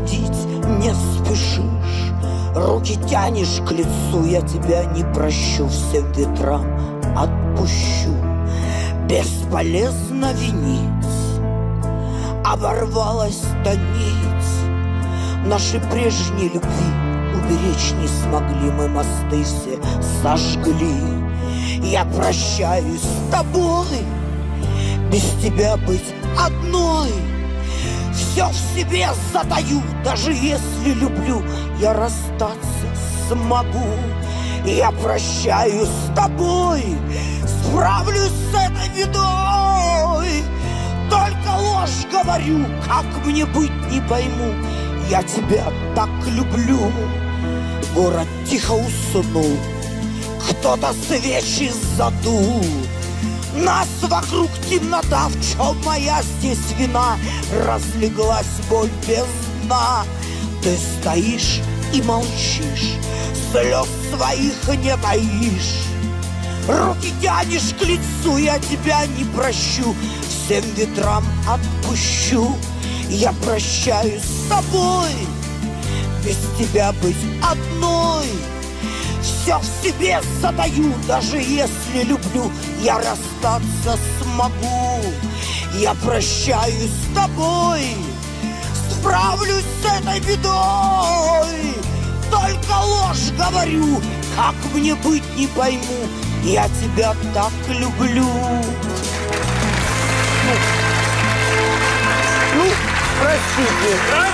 уходить не спешишь. Руки тянешь к лицу, я тебя не прощу, всем ветрам отпущу. Бесполезно винить, оборвалась та нить. Наши прежней любви уберечь не смогли, мы мосты все сожгли. Я прощаюсь с тобой, без тебя быть одной. Все в себе затаю, даже если люблю, я расстаться смогу. Я прощаюсь с тобой, справлюсь с этой бедой. Только ложь говорю, как мне быть, не пойму. Я тебя так люблю. Город тихо уснул, кто-то свечи задул. Нас вокруг темнота, в чем моя здесь вина? Разлеглась боль без дна. Ты стоишь и молчишь, слез своих не таишь. Руки тянешь к лицу, я тебя не прощу, всем ветрам отпущу. Я прощаюсь с тобой, без тебя быть одной. Все в себе задаю, даже если люблю, я расстаться смогу. Я прощаюсь с тобой, справлюсь с этой бедой. Только ложь говорю, как мне быть, не пойму. Я тебя так люблю. Ну, простите.